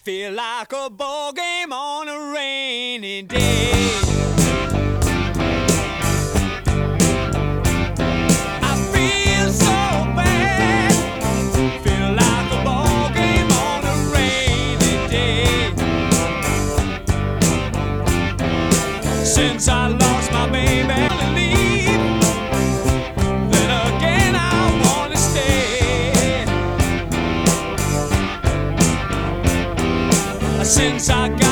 feel like a ball game on a rainy day. I feel so bad, feel like a ball game on a rainy day. Since I lost my baby, I leave. Then again I wanna stay. Since I got